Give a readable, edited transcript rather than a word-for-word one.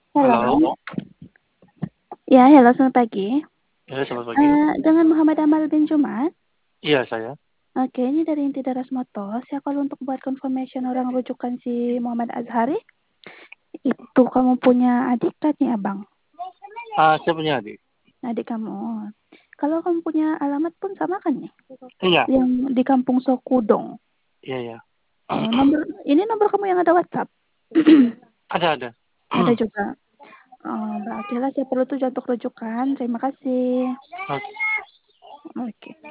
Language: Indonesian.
Halo. Halo. Ya, halo selamat pagi. Ya, selamat pagi. Dengan Muhammad Amal bin Jumat. Iya, saya. Oke, ini dari Inti Daras Motos. Ya, kalau untuk buat confirmation orang rujukan si Muhammad Azhari, itu kamu punya adik kan ya, Bang? Saya punya adik. Adik kamu. Kalau kamu punya alamat pun sama kan nih? Iya. Yang di Kampung Sokudong. Iya, iya. Ini nomor kamu yang ada WhatsApp? Ada. Ada juga. Oke lah, saya perlu tuh untuk rujukan. Terima kasih. Oke. Oke.